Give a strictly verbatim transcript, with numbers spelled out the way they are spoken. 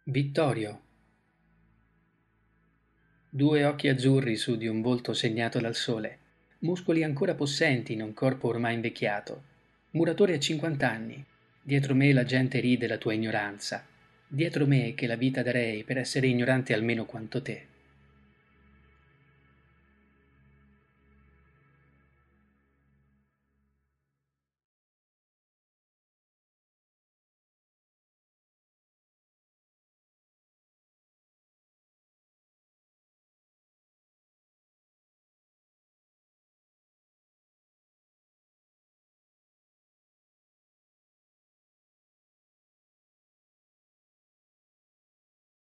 Vittorio. Due occhi azzurri su di un volto segnato dal sole, muscoli ancora possenti in un corpo ormai invecchiato, muratore a cinquant'anni, dietro me la gente ride la tua ignoranza, dietro me che la vita darei per essere ignorante almeno quanto te.